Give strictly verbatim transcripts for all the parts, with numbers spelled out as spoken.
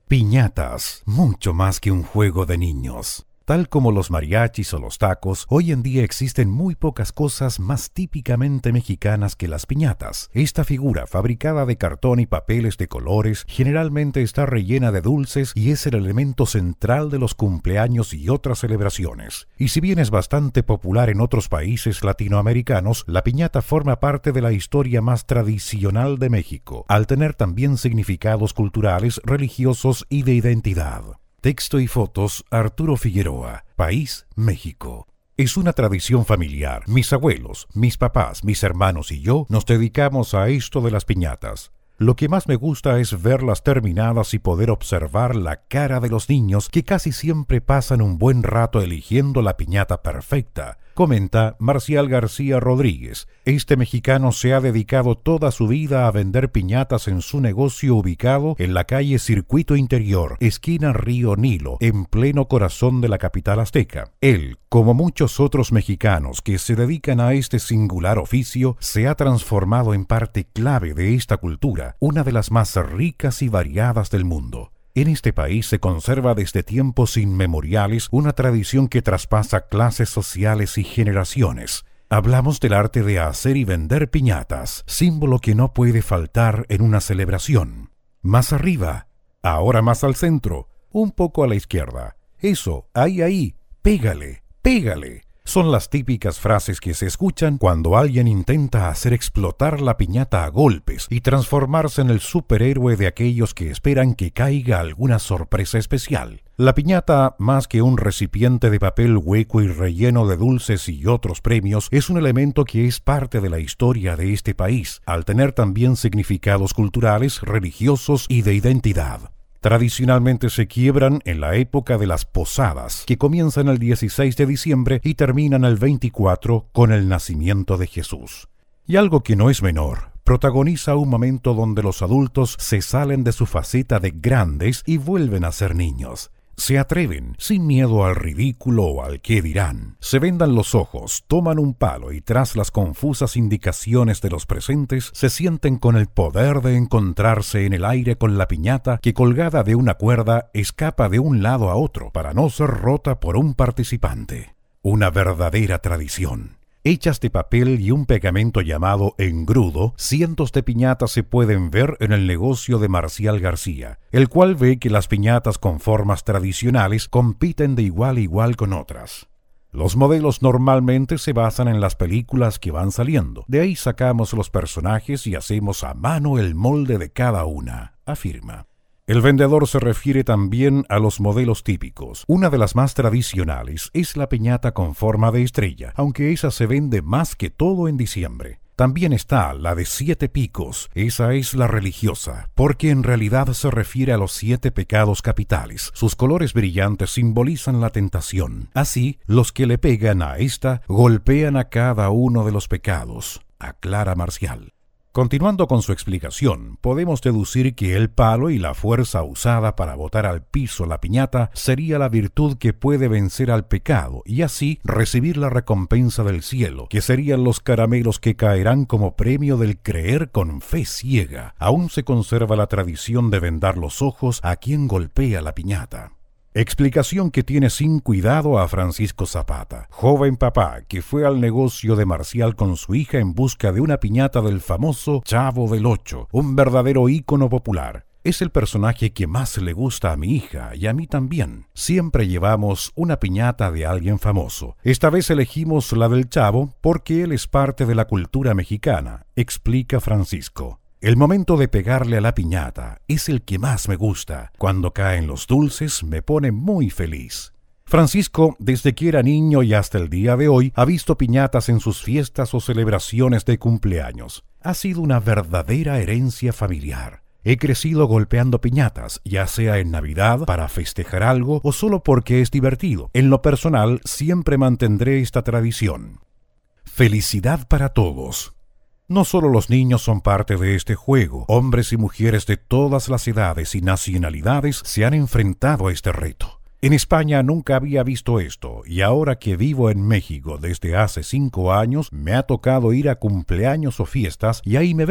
Piñatas, mucho más que un juego de niños. Tal como los mariachis o los tacos, hoy en día existen muy pocas cosas más típicamente mexicanas que las piñatas. Esta figura, fabricada de cartón y papeles de colores, generalmente está rellena de dulces y es el elemento central de los cumpleaños y otras celebraciones. Y si bien es bastante popular en otros países latinoamericanos, la piñata forma parte de la historia más tradicional de México, al tener también significados culturales, religiosos y de identidad. Texto y fotos, Arturo Figueroa. País, México. Es una tradición familiar. Mis abuelos, mis papás, mis hermanos y yo nos dedicamos a esto de las piñatas. Lo que más me gusta es verlas terminadas y poder observar la cara de los niños que casi siempre pasan un buen rato eligiendo la piñata perfecta, comenta Marcial García Rodríguez. Este mexicano se ha dedicado toda su vida a vender piñatas en su negocio ubicado en la calle Circuito Interior, esquina Río Nilo, en pleno corazón de la capital azteca. Él, como muchos otros mexicanos que se dedican a este singular oficio, se ha transformado en parte clave de esta cultura, una de las más ricas y variadas del mundo. En este país se conserva desde tiempos inmemoriales una tradición que traspasa clases sociales y generaciones. Hablamos del arte de hacer y vender piñatas, símbolo que no puede faltar en una celebración. Más arriba, ahora más al centro, un poco a la izquierda. Eso, ahí, ahí, pégale, pégale. Son las típicas frases que se escuchan cuando alguien intenta hacer explotar la piñata a golpes y transformarse en el superhéroe de aquellos que esperan que caiga alguna sorpresa especial. La piñata, más que un recipiente de papel hueco y relleno de dulces y otros premios, es un elemento que es parte de la historia de este país, al tener también significados culturales, religiosos y de identidad. Tradicionalmente se quiebran en la época de las posadas, que comienzan el dieciséis de diciembre y terminan el veinticuatro con el nacimiento de Jesús. Y algo que no es menor, protagoniza un momento donde los adultos se salen de su faceta de grandes y vuelven a ser niños. Se atreven, sin miedo al ridículo o al qué dirán. Se vendan los ojos, toman un palo y tras las confusas indicaciones de los presentes, se sienten con el poder de encontrarse en el aire con la piñata que colgada de una cuerda escapa de un lado a otro para no ser rota por un participante. Una verdadera tradición. Hechas de papel y un pegamento llamado engrudo, cientos de piñatas se pueden ver en el negocio de Marcial García, el cual ve que las piñatas con formas tradicionales compiten de igual a igual con otras. Los modelos normalmente se basan en las películas que van saliendo, de ahí sacamos los personajes y hacemos a mano el molde de cada una, afirma. El vendedor se refiere también a los modelos típicos. Una de las más tradicionales es la piñata con forma de estrella, aunque esa se vende más que todo en diciembre. También está la de siete picos, esa es la religiosa, porque en realidad se refiere a los siete pecados capitales. Sus colores brillantes simbolizan la tentación. Así, los que le pegan a esta golpean a cada uno de los pecados, aclara Marcial. Continuando con su explicación, podemos deducir que el palo y la fuerza usada para botar al piso la piñata sería la virtud que puede vencer al pecado y así recibir la recompensa del cielo, que serían los caramelos que caerán como premio del creer con fe ciega. Aún se conserva la tradición de vendar los ojos a quien golpea la piñata. Explicación que tiene sin cuidado a Francisco Zapata, joven papá que fue al negocio de Marcial con su hija en busca de una piñata del famoso Chavo del Ocho, un verdadero ícono popular. Es el personaje que más le gusta a mi hija y a mí también. Siempre llevamos una piñata de alguien famoso. Esta vez elegimos la del Chavo porque él es parte de la cultura mexicana, explica Francisco. El momento de pegarle a la piñata es el que más me gusta. Cuando caen los dulces me pone muy feliz. Francisco, desde que era niño y hasta el día de hoy, ha visto piñatas en sus fiestas o celebraciones de cumpleaños. Ha sido una verdadera herencia familiar. He crecido golpeando piñatas, ya sea en Navidad, para festejar algo o solo porque es divertido. En lo personal, siempre mantendré esta tradición. Felicidad para todos. No solo los niños son parte de este juego, hombres y mujeres de todas las edades y nacionalidades se han enfrentado a este reto. En España nunca había visto esto, y ahora que vivo en México desde hace cinco años, me ha tocado ir a cumpleaños o fiestas y ahí me ven,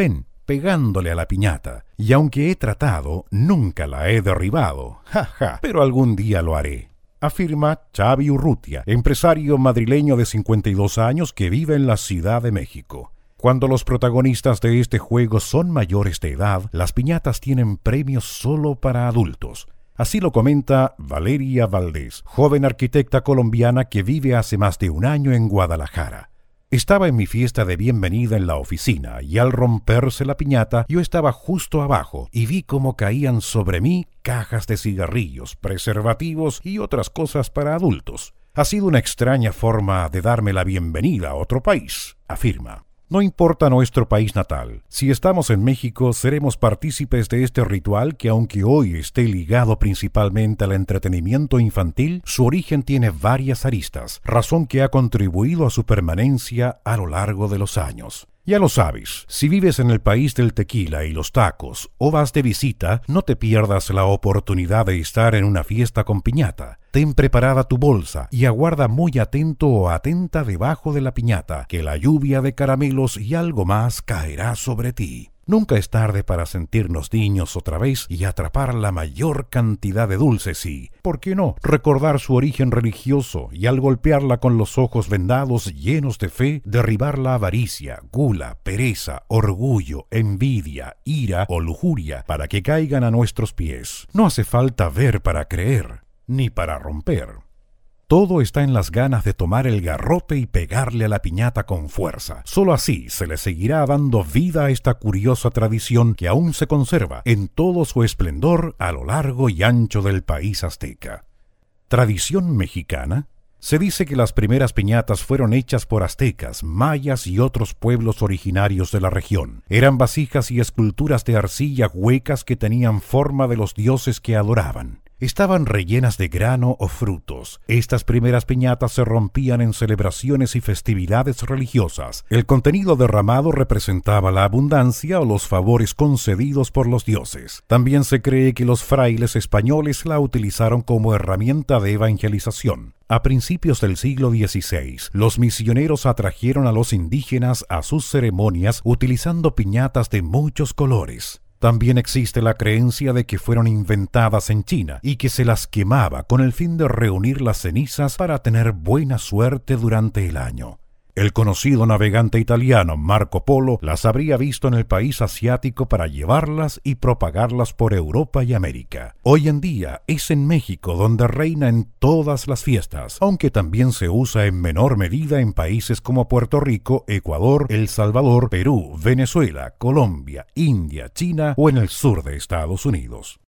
pegándole a la piñata. Y aunque he tratado, nunca la he derribado. Ja, ja, pero algún día lo haré. Afirma Xavi Urrutia, empresario madrileño de cincuenta y dos años que vive en la Ciudad de México. Cuando los protagonistas de este juego son mayores de edad, las piñatas tienen premios solo para adultos. Así lo comenta Valeria Valdés, joven arquitecta colombiana que vive hace más de un año en Guadalajara. Estaba en mi fiesta de bienvenida en la oficina y al romperse la piñata yo estaba justo abajo y vi cómo caían sobre mí cajas de cigarrillos, preservativos y otras cosas para adultos. Ha sido una extraña forma de darme la bienvenida a otro país, afirma. No importa nuestro país natal, si estamos en México seremos partícipes de este ritual que aunque hoy esté ligado principalmente al entretenimiento infantil, su origen tiene varias aristas, razón que ha contribuido a su permanencia a lo largo de los años. Ya lo sabes, si vives en el país del tequila y los tacos o vas de visita, no te pierdas la oportunidad de estar en una fiesta con piñata. Ten preparada tu bolsa y aguarda muy atento o atenta debajo de la piñata, que la lluvia de caramelos y algo más caerá sobre ti. Nunca es tarde para sentirnos niños otra vez y atrapar la mayor cantidad de dulces y, ¿por qué no?, recordar su origen religioso y al golpearla con los ojos vendados llenos de fe, derribar la avaricia, gula, pereza, orgullo, envidia, ira o lujuria para que caigan a nuestros pies. No hace falta ver para creer, ni para romper. Todo está en las ganas de tomar el garrote y pegarle a la piñata con fuerza. Solo así se le seguirá dando vida a esta curiosa tradición que aún se conserva en todo su esplendor a lo largo y ancho del país azteca. ¿Tradición mexicana? Se dice que las primeras piñatas fueron hechas por aztecas, mayas y otros pueblos originarios de la región. Eran vasijas y esculturas de arcilla huecas que tenían forma de los dioses que adoraban. Estaban rellenas de grano o frutos. Estas primeras piñatas se rompían en celebraciones y festividades religiosas. El contenido derramado representaba la abundancia o los favores concedidos por los dioses. También se cree que los frailes españoles la utilizaron como herramienta de evangelización. A principios del siglo dieciséis, los misioneros atrajeron a los indígenas a sus ceremonias utilizando piñatas de muchos colores. También existe la creencia de que fueron inventadas en China y que se las quemaba con el fin de reunir las cenizas para tener buena suerte durante el año. El conocido navegante italiano Marco Polo las habría visto en el país asiático para llevarlas y propagarlas por Europa y América. Hoy en día es en México donde reina en todas las fiestas, aunque también se usa en menor medida en países como Puerto Rico, Ecuador, El Salvador, Perú, Venezuela, Colombia, India, China o en el sur de Estados Unidos.